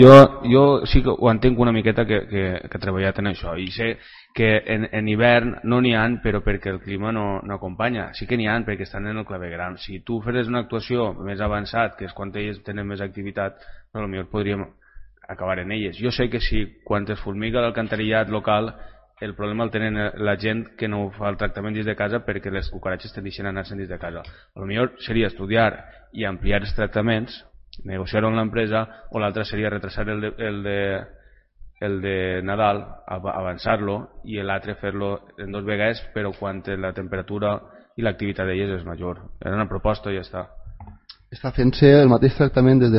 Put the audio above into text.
Jo sí que ho entenc una miqueta que he treballat en això i sé que en hivern no n'hi ha però perquè el clima no acompanya. Sí que n'hi ha perquè estan en el clavegueram. Si tu feres una actuació més avançat, que és quan ells tenen més activitat, potser podríem acabar en elles. Jo sé que si quan es fumiga l'alcantarillat local el problema el tenen la gent que no fa el tractament dins de casa perquè les cucaratges tendeixen a anar-se'n dins de casa. Potser seria estudiar i ampliar els tractaments, negociar-ho amb l'empresa, o l'altre seria retrasar el de Nadal, avançar-lo, i l'altre fer-lo en 2 vegades, però quan la temperatura i l'activitat d'elles és major. Era una proposta i ja està. Està fent-se el mateix tractament des de